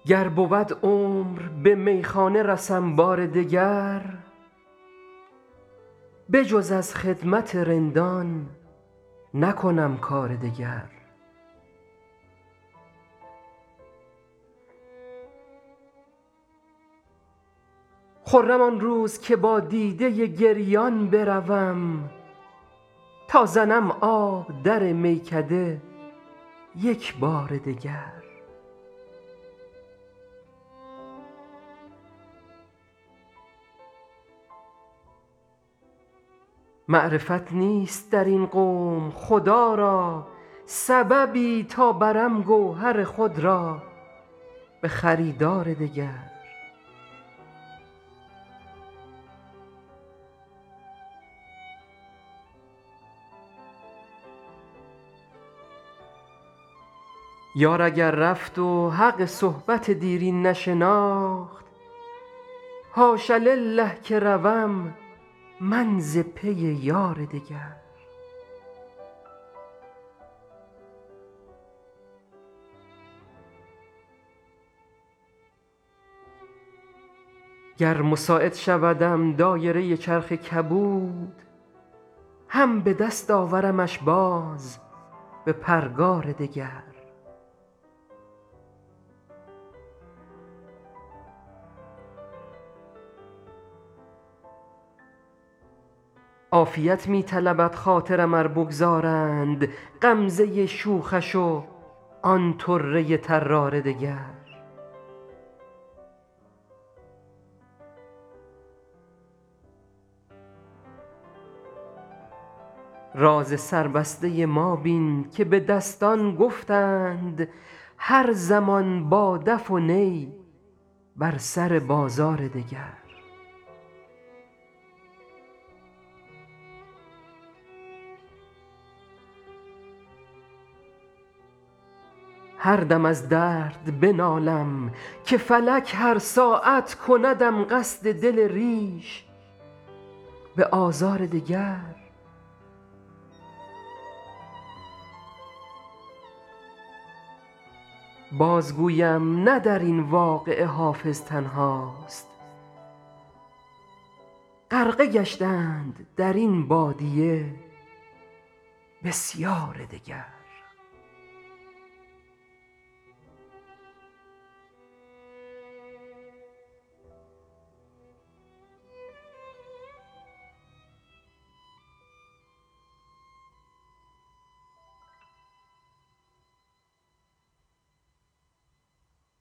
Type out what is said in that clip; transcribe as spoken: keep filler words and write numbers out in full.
گر بود عمر به میخانه رسم بار دگر، به جز از خدمت رندان نکنم کار دگر. خرم آن روز که با دیده گریان بروم، تا زنم آب در میکده یک بار دگر. معرفت نیست در این قوم خدا را، سببی تا برم گوهر خود را به خریدار دگر. یار اگر رفت و حق صحبت دیرین نشناخت، حاش لله که روم من ز پی یار دگر. گر مساعد شودم دایره چرخ کبود، هم به دست آورمش باز به پرگار دگر. عافیت می طلبد خاطرم ار بگذارند غمزه شوخش و آن طره طرار دگر. راز سربسته ما بین که به دستان گفتند هر زمان با دف و نی بر سر بازار دگر. هر دم از درد بنالم که فلک هر ساعت کندم قصد دل ریش به آزار دگر. بازگویم نه در این واقعه حافظ تنهاست، غرقه گشتند در این بادیه بسیار دگر.